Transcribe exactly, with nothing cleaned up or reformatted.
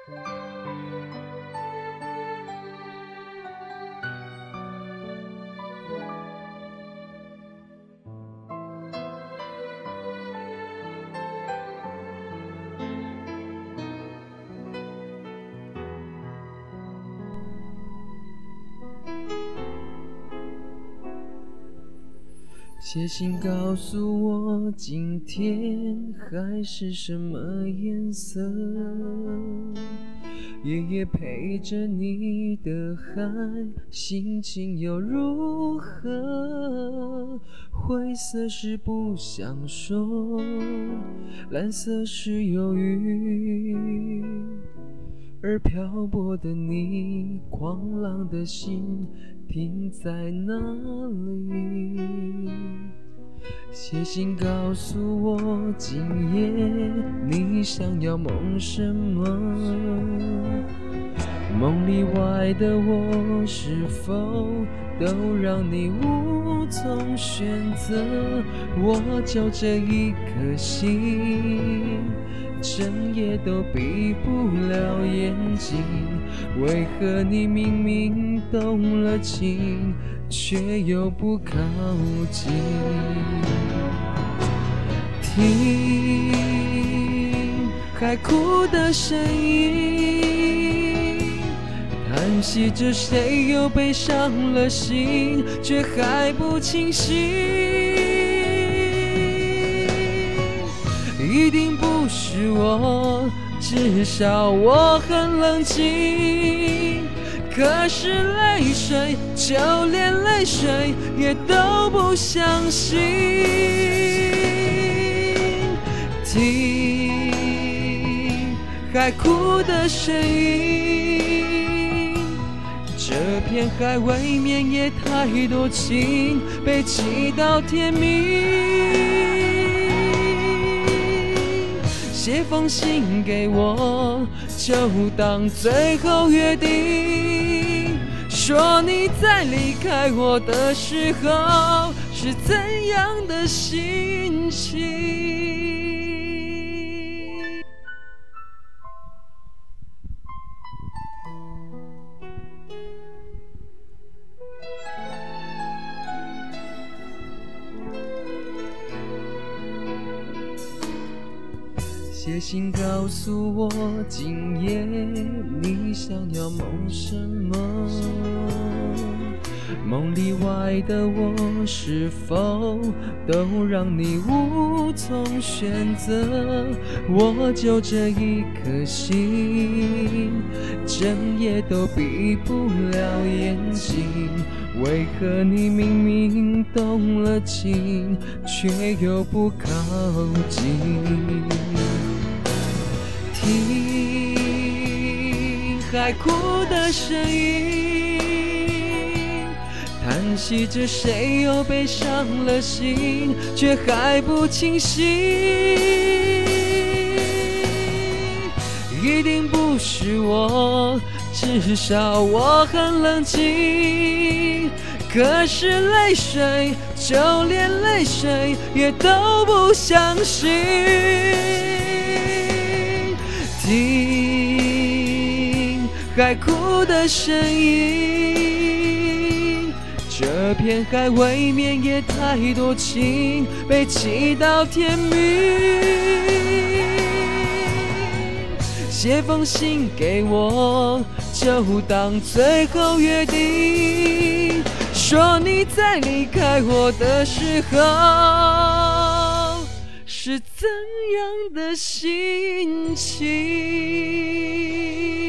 写信告诉我今天海是什么颜色，夜夜陪着你的海，心情又如何？灰色是不想说，蓝色是忧郁，而漂泊的你，狂浪的心停在哪里？写信告诉我，今夜你想要梦什么？梦里外的我，是否都让你无从选择？我就这一颗心，整夜都闭不了眼睛，为何你明明动了情，却又不靠近？听海哭的声音，叹息着谁又悲伤了心，却还不清醒。一定不是我，至少我很冷静。可是泪水，就连泪水也都不相信。听海哭的声音，这片海未免也太多情，被气到天明。写封信给我，就当最后约定，说你在离开我的时候是怎样的心情。写信告诉我，今夜你想要梦什么？梦里外的我，是否都让你无从选择？我就这一颗心，整夜都闭不了眼睛，为何你明明动了情，却又不靠近？听海哭的声音，叹息着谁又悲伤了心，却还不清醒。一定不是我，至少我很冷静。可是泪水，就连泪水也都不相信。听海哭的声音，这片海未免也太多情，被气到天明。写封信给我，就当最后约定，说你在离开我的时候是怎样的心情。